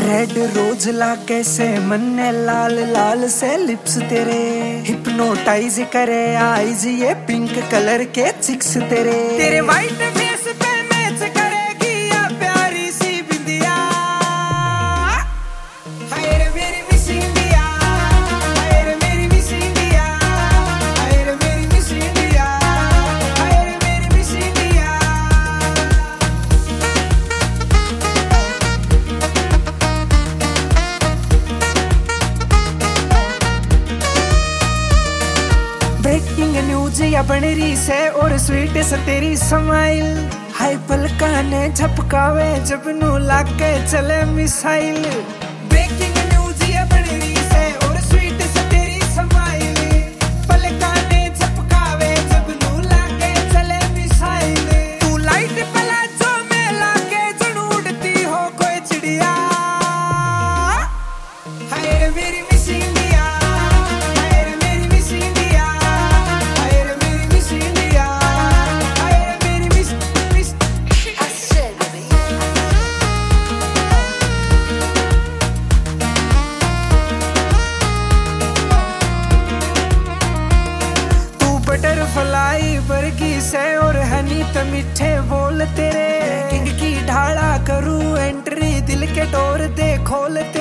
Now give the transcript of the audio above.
Red rose ला कैसे मन्ने लाल लाल से लिप्स तेरे हिप्नोटाइज करे आईज ये पिंक कलर के चिक्स तेरे वाइट फेस पे मैच करेगी या प्यारी सी बिंदिया। हाय रे मेरी मिस इंडिया, हाय रे मेरी मिस इंडिया, हाय रे मेरी मिस इंडिया, हाय रे मेरी मिस इंडिया। ब्रेकिंग न्यूज या बन रही से और स्वीट से तेरी स्माइल हाय पलका ने झपकावे जब नू लागे चले मिसाइल। ब्रेकिंग न्यूज या बन रही से और स्वीट से तेरी स्माइल पलका ने झपकावे जब नू लागे चले मिसाइल। तू लाइट प्लाजो में लागे जण उड़ती हो कोई चिड़िया। हाय रे मेरी मिस इंडिया, हाय रे मेरी मिस इंडिया, हाय रे मेरी मिस इंडिया, हाय रे मेरी मिस मिस। तू बटरफ्लाई वर्गी से और हनी तो मीठे बोल तेरे किंग की ढाला करूं एंट्री दिल के डोर दे खोल।